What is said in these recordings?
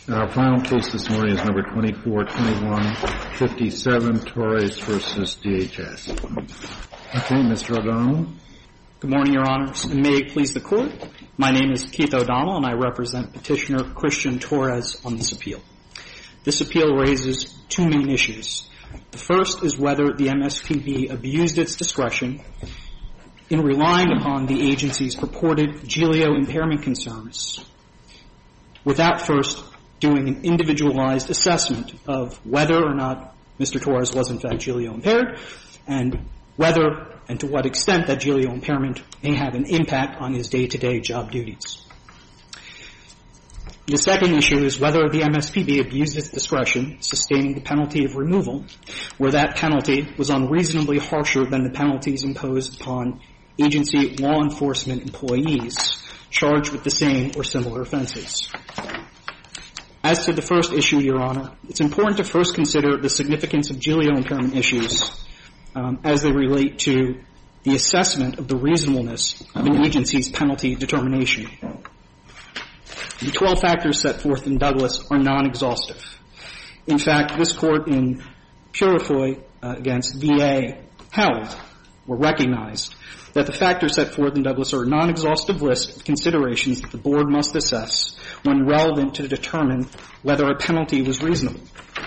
Our final case this morning is number 242157, Torres versus DHS. Okay, Mr. O'Donnell. Good morning, Your Honors, and may it please the Court. My name is Keith O'Donnell, and I represent Petitioner Christian Torres on this appeal. This appeal raises two main issues. The first is whether the MSPB abused its discretion in relying upon the agency's purported Giglio impairment concerns without first doing an individualized assessment of whether or not Mr. Torres was in fact Giglio impaired and whether and to what extent that Giglio impairment may have an impact on his day-to-day job duties. The second issue is whether the MSPB abused its discretion sustaining the penalty of removal, where that penalty was unreasonably harsher than the penalties imposed upon agency law enforcement employees charged with the same or similar offenses. As to the first issue, Your Honor, it's important to first consider the significance of Giglio impairment issues as they relate to the assessment of the reasonableness of an agency's penalty determination. The 12 factors set forth in Douglas are non-exhaustive. In fact, this Court in Purifoy against VA held or recognized that the factors set forth in Douglas are a non-exhaustive list of considerations that the Board must assess when relevant to determine whether a penalty was reasonable.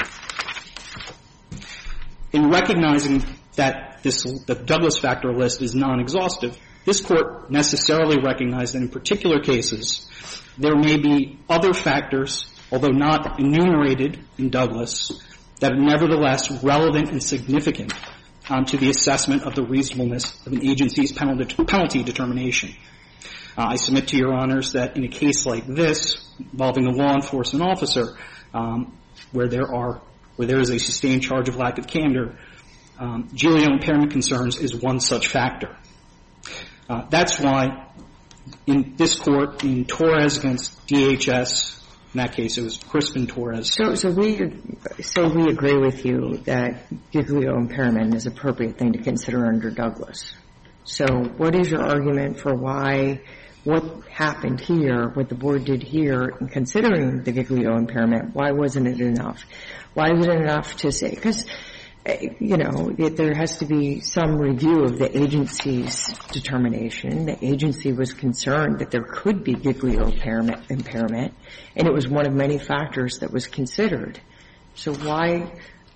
In recognizing that the Douglas factor list is non-exhaustive, this Court necessarily recognized that in particular cases there may be other factors, although not enumerated in Douglas, that are nevertheless relevant and significant to the assessment of the reasonableness of an agency's penalty determination. I submit to Your Honors that in a case like this, involving a law enforcement officer, where there is a sustained charge of lack of candor, Giglio impairment concerns is one such factor. That's why in this Court, in Torres against DHS, in that case it was Crispin Torres. So we agree with you that Giglio impairment is an appropriate thing to consider under Douglas. So what is your argument for why what happened here, what the Board did here in considering the Giglio impairment, why wasn't it enough? Why was it enough to say? Because, there has to be some review of the agency's determination. The agency was concerned that there could be Giglio impairment, and it was one of many factors that was considered. So why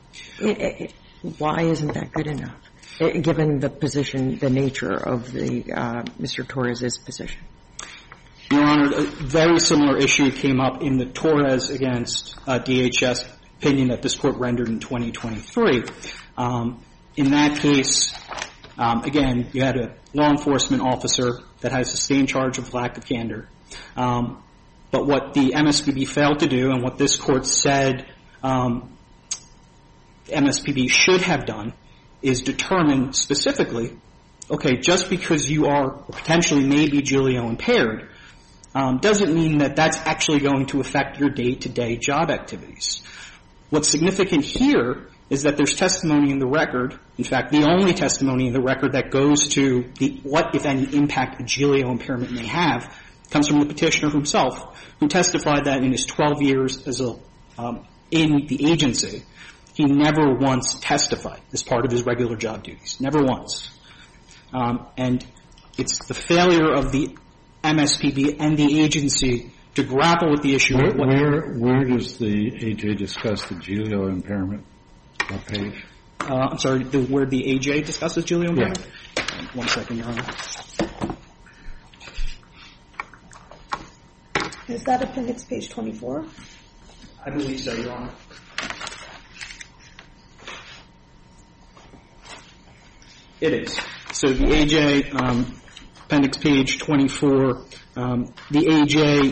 isn't that good enough, given the position, the nature of the Mr. Torres's position? Your Honor, a very similar issue came up in the Torres against DHS opinion that this Court rendered in 2023. In that case, again, you had a law enforcement officer that had a sustained charge of lack of candor. But what the MSPB failed to do and what this Court said MSPB should have done is determine specifically, okay, just because you are potentially maybe Giglio impaired doesn't mean that that's actually going to affect your day-to-day job activities. What's significant here is that there's testimony in the record, in fact, the only testimony in the record that goes to what, if any, impact a Giglio impairment may have comes from the petitioner himself, who testified that in his 12 years as in the agency, he never once testified as part of his regular job duties. Never once. And it's the failure of the MSPB and the agency to grapple with the issue. Where does the AJ discuss the Giglio impairment? What page? I'm sorry, where the AJ discusses Giglio impairment? Yeah. 1 second, Your Honor. Is that appendix page 24? I believe so, Your Honor. It is. So the AJ, appendix page 24, the AJ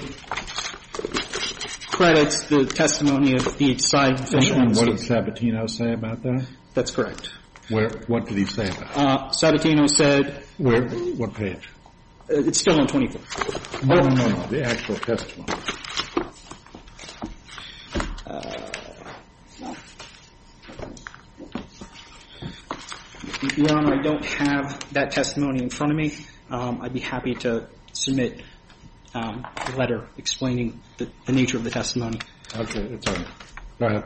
credits the testimony of the side official. And what did Sabatino say about that? That's correct. What did he say about it? Sabatino said... What page? It's still on 24. No, the actual testimony. Your Honor, I don't have that testimony in front of me. I'd be happy to submit a letter explaining the nature of the testimony. Okay, it's all right. Go ahead.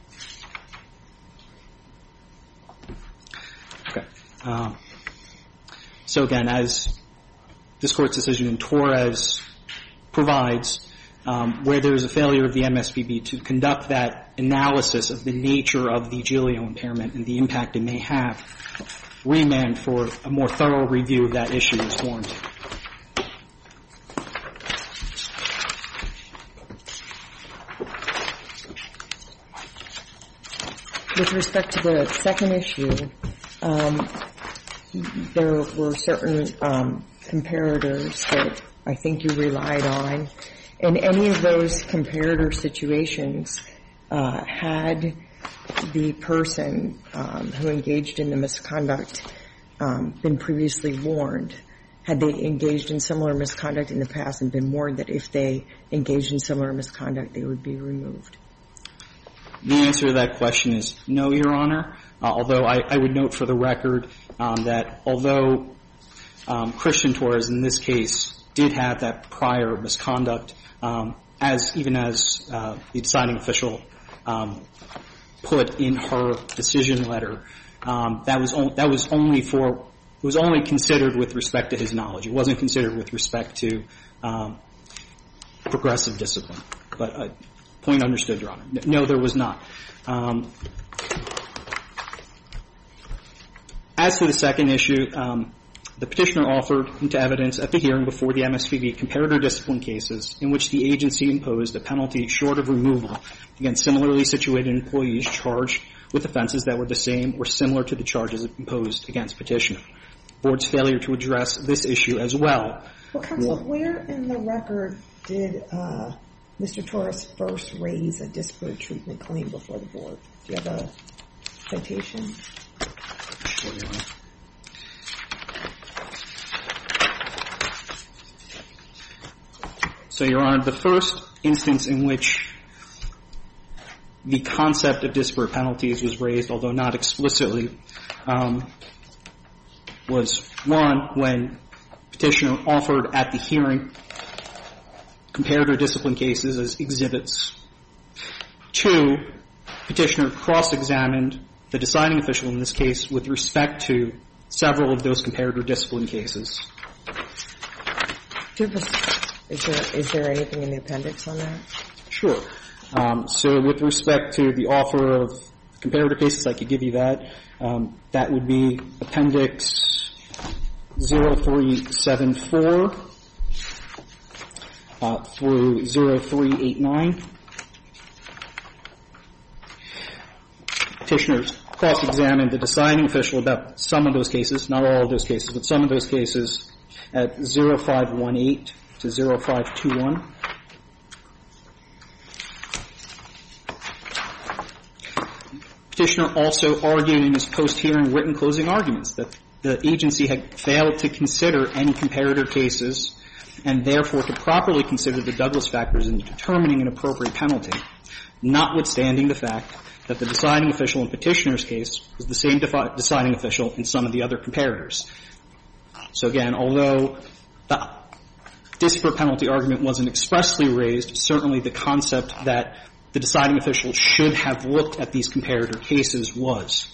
Okay. So again, as this Court's decision in Torres provides, where there is a failure of the MSPB to conduct that analysis of the nature of the Giglio impairment and the impact it may have, remand for a more thorough review of that issue is warranted. With respect to the second issue, there were certain comparators that I think you relied on. In any of those comparator situations, had the person who engaged in the misconduct been previously warned? Had they engaged in similar misconduct in the past and been warned that if they engaged in similar misconduct, they would be removed? The answer to that question is no, Your Honor, although I would note for the record that although Christian Torres in this case did have that prior misconduct, as the deciding official put in her decision letter, that was only considered with respect to his knowledge. It wasn't considered with respect to progressive discipline. But point understood, Your Honor. No, there was not. As to the second issue, the petitioner offered into evidence at the hearing before the MSPB comparator discipline cases in which the agency imposed a penalty short of removal against similarly situated employees charged with offenses that were the same or similar to the charges imposed against petitioner. The Board's failure to address this issue as well. Well, counsel, where in the record did Mr. Torres first raise a disparate treatment claim before the Board? Do you have a citation? Sure, Your Honor. So, Your Honor, the first instance in which the concept of disparate penalties was raised, although not explicitly, was one, when petitioner offered at the hearing comparator discipline cases as exhibits. Two, petitioner cross-examined the deciding official in this case with respect to several of those comparator discipline cases. Is there anything in the appendix on that? Sure. So with respect to the offer of comparator cases, I could give you that. That would be Appendix 0374 through 0389. Petitioners cross-examined the deciding official about some of those cases, not all of those cases, but some of those cases at 0518 to 0521. Petitioner also argued in his post-hearing written closing arguments that the agency had failed to consider any comparator cases and therefore to properly consider the Douglas factors in determining an appropriate penalty, notwithstanding the fact that the deciding official in petitioner's case was the same deciding official in some of the other comparators. So again, although the disparate penalty argument wasn't expressly raised, certainly the concept that the deciding official should have looked at these comparator cases was.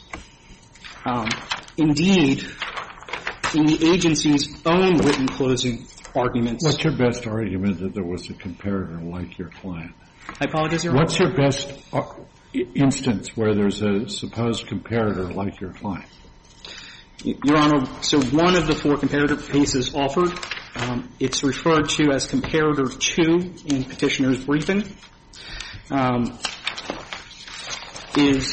Indeed, in the agency's own written closing arguments. What's your best argument that there was a comparator like your client? I apologize, Your Honor. What's your best instance where there's a supposed comparator like your client? Your Honor, so one of the four comparator cases offered, it's referred to as comparator 2 in petitioner's briefing, is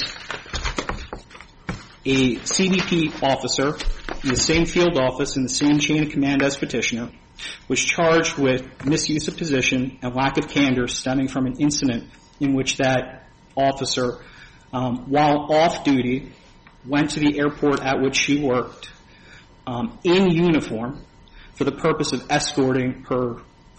a CBP officer in the same field office in the same chain of command as petitioner was charged with misuse of position and lack of candor stemming from an incident in which that officer, while off duty, went to the airport at which she worked in uniform for the purpose of escorting her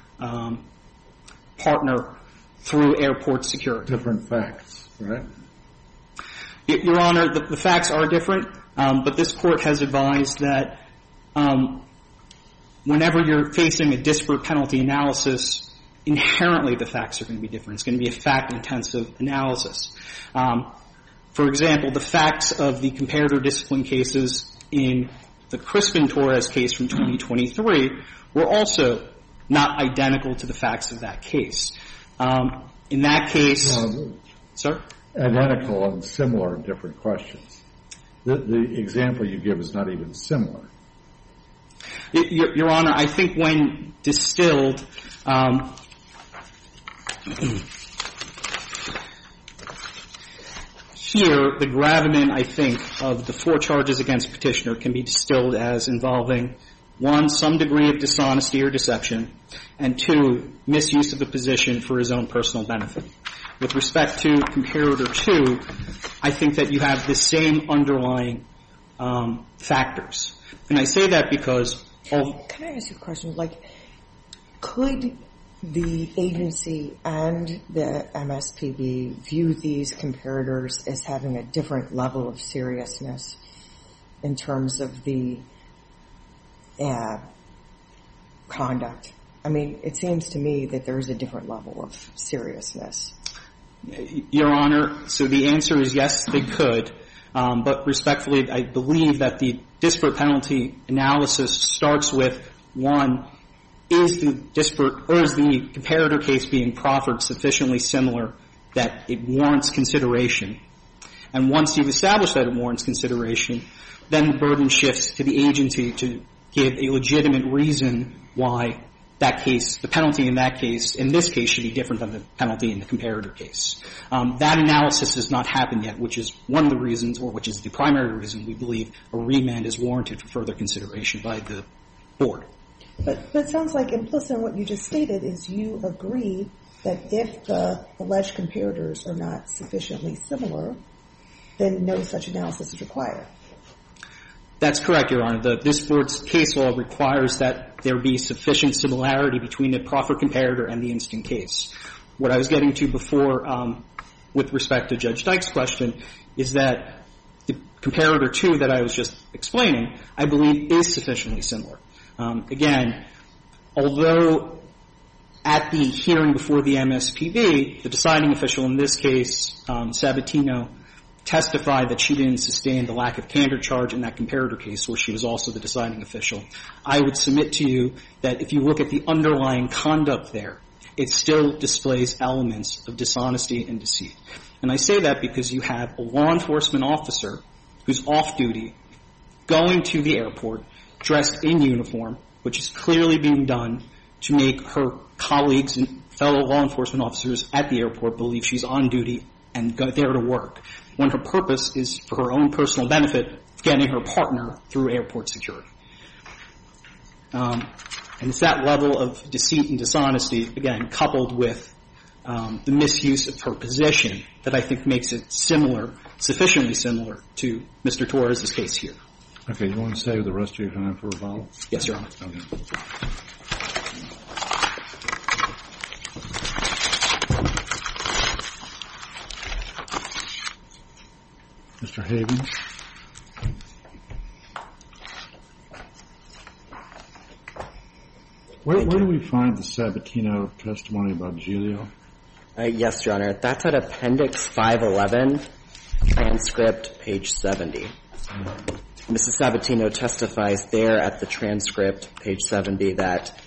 partner through airport security. Different facts, right? Your Honor, the facts are different, but this Court has advised that whenever you're facing a disparate penalty analysis, inherently the facts are going to be different. It's going to be a fact-intensive analysis. For example, the facts of the comparator discipline cases in the Crispin-Torres case from 2023 were also not identical to the facts of that case. In that case, sir? Identical and similar are different questions. The example you give is not even similar. Your Honor, I think when distilled, here, the gravamen, I think, of the 4 charges against Petitioner can be distilled as involving, 1, some degree of dishonesty or deception, and 2, misuse of the position for his own personal benefit. With respect to comparator 2, I think that you have the same underlying factors. And I say that because of... Can I ask you a question? Like, could the agency and the MSPB view these comparators as having a different level of seriousness in terms of the conduct? I mean, it seems to me that there's a different level of seriousness. Your Honor, so the answer is yes, they could. But respectfully, I believe that the disparate penalty analysis starts with, 1, is the comparator case being proffered sufficiently similar that it warrants consideration? And once you've established that it warrants consideration, then the burden shifts to the agency to give a legitimate reason why that case, the penalty in that case, in this case, should be different than the penalty in the comparator case. That analysis has not happened yet, which is one of the reasons, or which is the primary reason we believe a remand is warranted for further consideration by the Board. But it sounds like implicit in what you just stated is you agree that if the alleged comparators are not sufficiently similar, then no such analysis is required. That's correct, Your Honor. This Board's case law requires that there be sufficient similarity between the proffered comparator and the instant case. What I was getting to before, with respect to Judge Dyke's question, is that the comparator 2 that I was just explaining, I believe, is sufficiently similar. Again, although at the hearing before the MSPB, the deciding official in this case, Sabatino, testified that she didn't sustain the lack of candor charge in that comparator case where she was also the deciding official. I would submit to you that if you look at the underlying conduct there, it still displays elements of dishonesty and deceit. And I say that because you have a law enforcement officer who's off duty going to the airport dressed in uniform, which is clearly being done to make her colleagues and fellow law enforcement officers at the airport believe she's on duty and go there to work, when her purpose is for her own personal benefit, getting her partner through airport security. And it's that level of deceit and dishonesty, again, coupled with the misuse of her position that I think makes it similar, sufficiently similar to Mr. Torres' case here. Okay, you want to save the rest of your time for rebuttal? Yes, Your Honor. Okay. Mr. Havens? Where do we find the Sabatino testimony about Giglio? Yes, Your Honor. That's at Appendix 511, transcript, page 70. Mrs. Sabatino testifies there at the transcript, page 70, that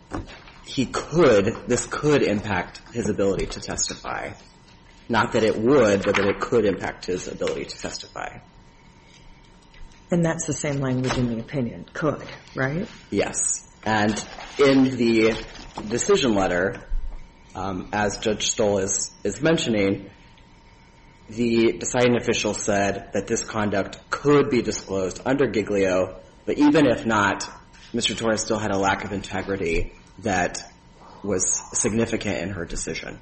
this could impact his ability to testify. Not that it would, but that it could impact his ability to testify. And that's the same language in the opinion, could, right? Yes. And in the decision letter, as Judge Stoll is mentioning, the deciding official said that this conduct could be disclosed under Giglio, but even if not, Mr. Torres still had a lack of integrity that was significant in her decision.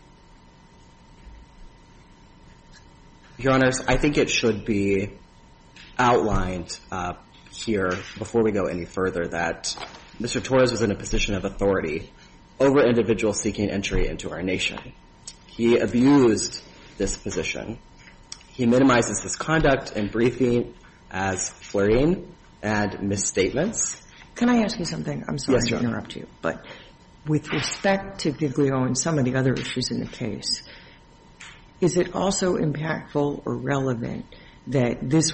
Your Honors, I think it should be outlined here before we go any further that Mr. Torres was in a position of authority over individuals seeking entry into our nation. He abused this position. He minimizes his conduct in briefing as flirting and misstatements. Can I ask you something? I'm sorry Yes, to interrupt you, but with respect to Giglio and some of the other issues in the case, is it also impactful or relevant that this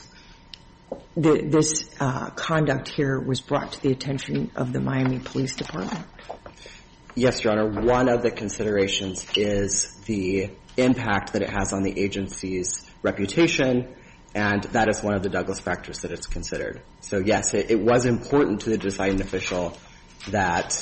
conduct here was brought to the attention of the Miami Police Department? Yes, Your Honor. One of the considerations is the impact that it has on the agency's reputation, and that is one of the Douglas factors that it's considered. So, yes, it was important to the deciding official that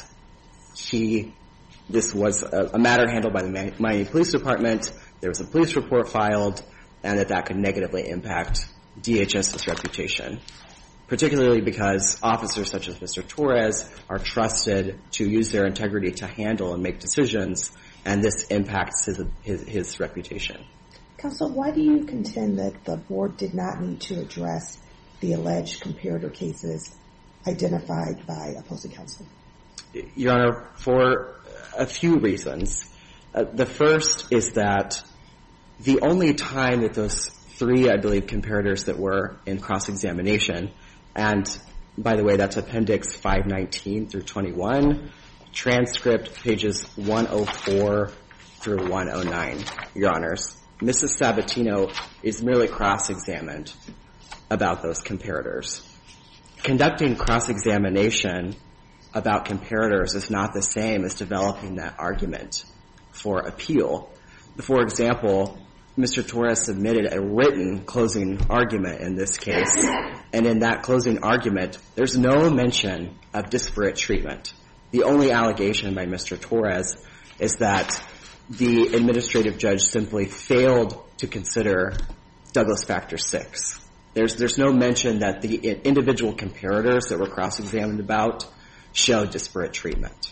this was a matter handled by the Miami Police Department, there was a police report filed, and that could negatively impact DHS's reputation, particularly because officers such as Mr. Torres are trusted to use their integrity to handle and make decisions, and this impacts his reputation. Counsel, why do you contend that the board did not need to address the alleged comparator cases identified by opposing counsel? Your Honor, for a few reasons. The first is that the only time that those three, I believe, comparators that were in cross-examination, and by the way, that's Appendix 519 through 21, transcript pages 104 through 109, Your Honors. Mrs. Sabatino is merely cross-examined about those comparators. Conducting cross-examination about comparators is not the same as developing that argument for appeal. For example, Mr. Torres submitted a written closing argument in this case, and in that closing argument, there's no mention of disparate treatment. The only allegation by Mr. Torres is that the administrative judge simply failed to consider Douglas Factor 6. There's no mention that the individual comparators that were cross-examined about showed disparate treatment.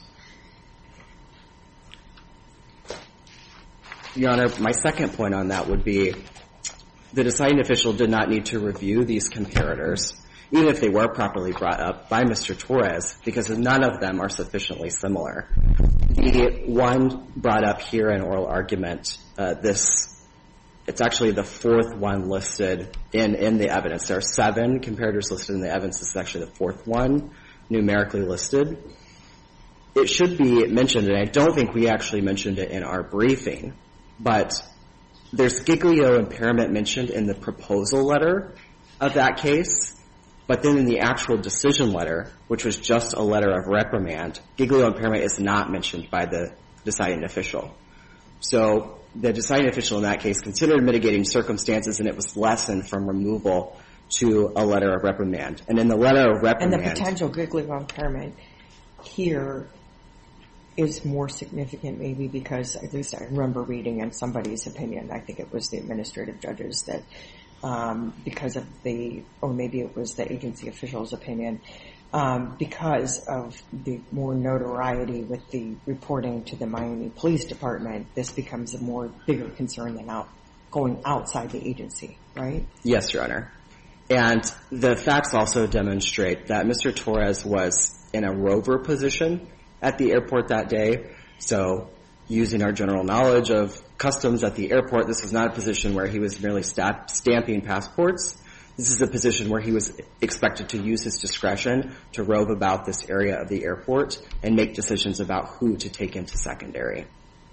Your Honor, my second point on that would be the deciding official did not need to review these comparators, even if they were properly brought up by Mr. Torres, because none of them are sufficiently similar. The one brought up here in oral argument, it's actually the fourth one listed in the evidence. There are 7 comparators listed in the evidence. This is actually the fourth one numerically listed. It should be mentioned, and I don't think we actually mentioned it in our briefing, but there's Giglio impairment mentioned in the proposal letter of that case, but then in the actual decision letter, which was just a letter of reprimand, Giglio impairment is not mentioned by the deciding official. So the deciding official in that case considered mitigating circumstances, and it was lessened from removal to a letter of reprimand. And in the letter of reprimand... And the potential Giglio impairment here is more significant maybe because, at least I remember reading in somebody's opinion, I think it was the administrative judges, that because of or maybe it was the agency official's opinion, because of the more notoriety with the reporting to the Miami Police Department, this becomes a more bigger concern than going outside the agency, right? Yes, Your Honor. And the facts also demonstrate that Mr. Torres was in a rover position at the airport that day. So using our general knowledge of customs at the airport, this was not a position where he was merely stamping passports. This is a position where he was expected to use his discretion to rove about this area of the airport and make decisions about who to take into secondary.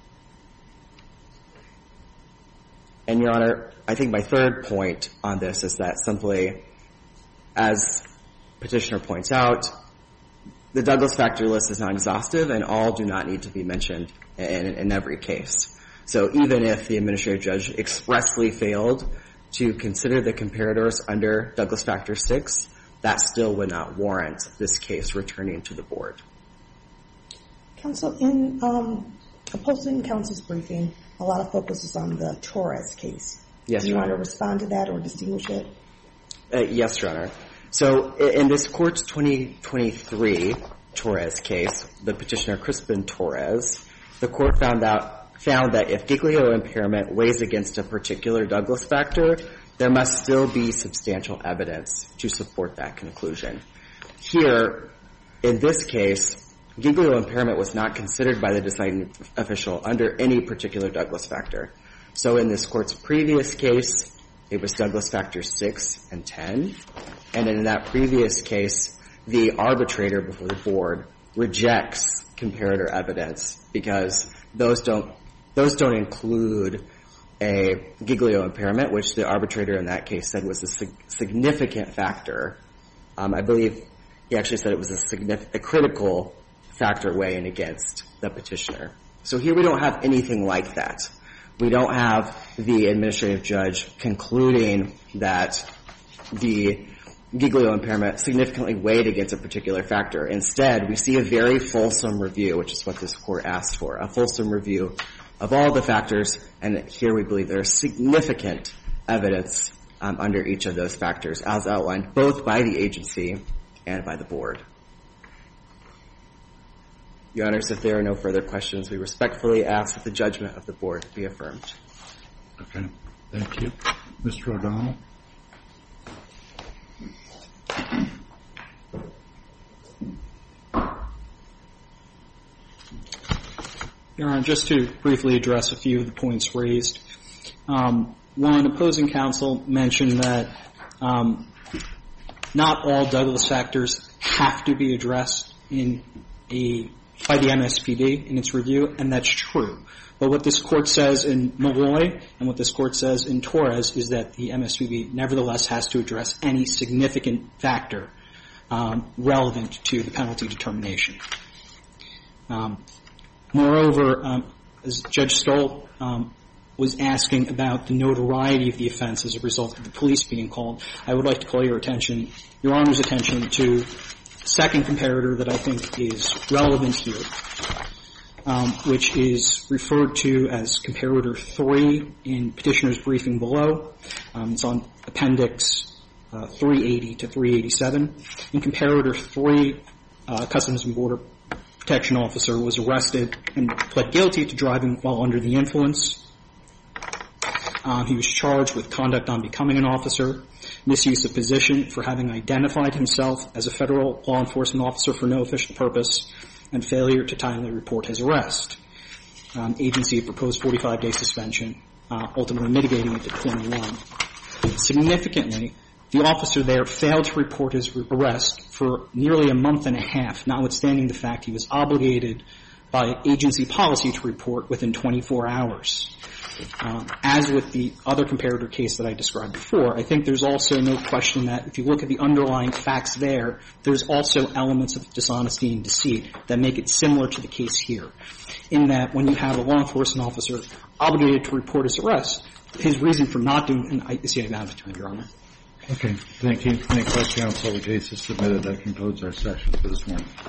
And, Your Honor, I think my third point on this is that simply, as Petitioner points out, the Douglas factor list is not exhaustive, and all do not need to be mentioned in every case. So even if the administrative judge expressly failed to consider the comparators under Douglas Factor 6, that still would not warrant this case returning to the board. Counsel, in opposing counsel's briefing, a lot of focus is on the Torres case. Yes, Do you Your want Honor. to respond to that or distinguish it? Yes, Your Honor. So in this Court's 2023 Torres case, the petitioner Crispin Torres, the Court found that if Giglio impairment weighs against a particular Douglas factor, there must still be substantial evidence to support that conclusion. Here, in this case, Giglio impairment was not considered by the deciding official under any particular Douglas factor. So in this Court's previous case, it was Douglas factors 6 and 10. And in that previous case, the arbitrator before the board rejects comparator evidence because those don't include a Giglio impairment, which the arbitrator in that case said was a significant factor. I believe he actually said it was a critical factor weighing against the petitioner. So here we don't have anything like that. We don't have the administrative judge concluding that the Giglio impairment significantly weighed against a particular factor. Instead, we see a very fulsome review, which is what this Court asked for, a fulsome review of all the factors, and here we believe there is significant evidence under each of those factors, as outlined both by the agency and by the Board. Your Honors, if there are no further questions, we respectfully ask that the judgment of the Board be affirmed. Okay. Thank you. Mr. O'Donnell? Your Honor, just to briefly address a few of the points raised. One, opposing counsel mentioned that not all Douglas factors have to be addressed by the MSPB in its review, and that's true. But what this Court says in Malloy and what this Court says in Torres is that the MSPB nevertheless has to address any significant factor relevant to the penalty determination. Moreover, as Judge Stoll was asking about the notoriety of the offense as a result of the police being called, I would like to call Your Honor's attention to the second comparator that I think is relevant here, which is referred to as comparator 3 in petitioner's briefing below. It's on Appendix 380 to 387. In comparator 3, Customs and Border Protection officer was arrested and pled guilty to driving while under the influence. He was charged with conduct on becoming an officer, misuse of position for having identified himself as a federal law enforcement officer for no official purpose, and failure to timely report his arrest. Agency proposed 45-day suspension, ultimately mitigating it to 21. Significantly, the officer there failed to report his arrest for nearly a month and a half, notwithstanding the fact he was obligated by agency policy to report within 24 hours. As with the other comparator case that I described before, I think there's also no question that if you look at the underlying facts there, there's also elements of dishonesty and deceit that make it similar to the case here, in that when you have a law enforcement officer obligated to report his arrest, his reason for not doing, and I see I'm out of time, Your Honor. Okay. Thank you. Thank you, counsel. The case is submitted. That concludes our session for this morning.